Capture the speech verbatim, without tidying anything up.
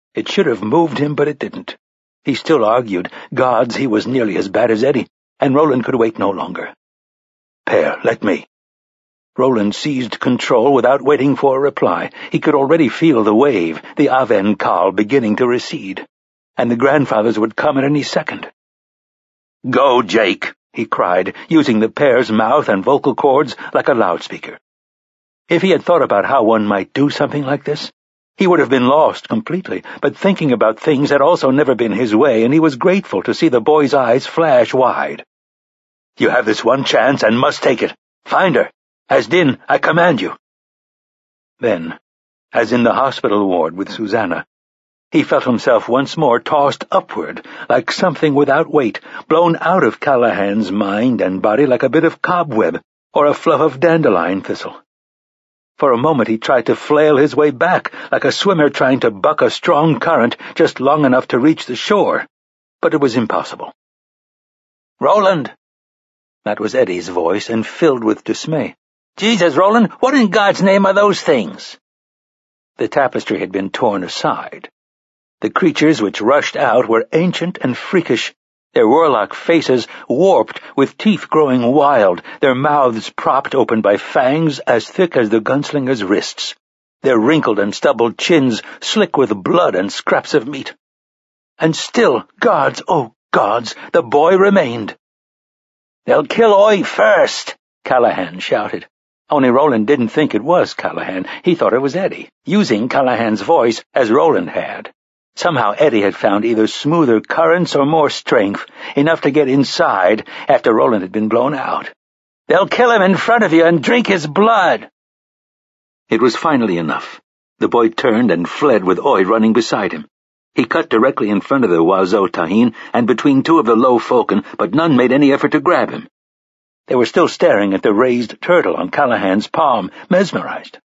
It should have moved him, but it didn't. He still argued. Gods, he was nearly as bad as Eddie, and Roland could wait no longer. "Père, let me." Roland seized control without waiting for a reply. He could already feel the wave, the Aven-Kal, beginning to recede, and the grandfathers would come at any second. "Go, Jake," he cried, using the Père's mouth and vocal cords like a loudspeaker. If he had thought about how one might do something like this, he would have been lost completely, but thinking about things had also never been his way, and he was grateful to see the boy's eyes flash wide. "You have this one chance and must take it. Find her. As Din, I command you." Then, as in the hospital ward with Susanna, he felt himself once more tossed upward, like something without weight, blown out of Callahan's mind and body like a bit of cobweb or a fluff of dandelion thistle. For a moment he tried to flail his way back, like a swimmer trying to buck a strong current just long enough to reach the shore, but it was impossible. "Roland!" That was Eddie's voice, and filled with dismay. "Jesus, Roland, what in God's name are those things?" The tapestry had been torn aside. The creatures which rushed out were ancient and freakish, their warlock faces warped with teeth growing wild, their mouths propped open by fangs as thick as the gunslinger's wrists, their wrinkled and stubbled chins slick with blood and scraps of meat. And still, gods, oh gods, the boy remained. "They'll kill Oi first," Callahan shouted. Only Roland didn't think it was Callahan. He thought it was Eddie, using Callahan's voice as Roland had. Somehow Eddie had found either smoother currents or more strength, enough to get inside after Roland had been blown out. "They'll kill him in front of you and drink his blood." It was finally enough. The boy turned and fled with Oi running beside him. He cut directly in front of the Oiseau Tahin and between two of the low falcon, but none made any effort to grab him. They were still staring at the raised turtle on Callahan's palm, mesmerized.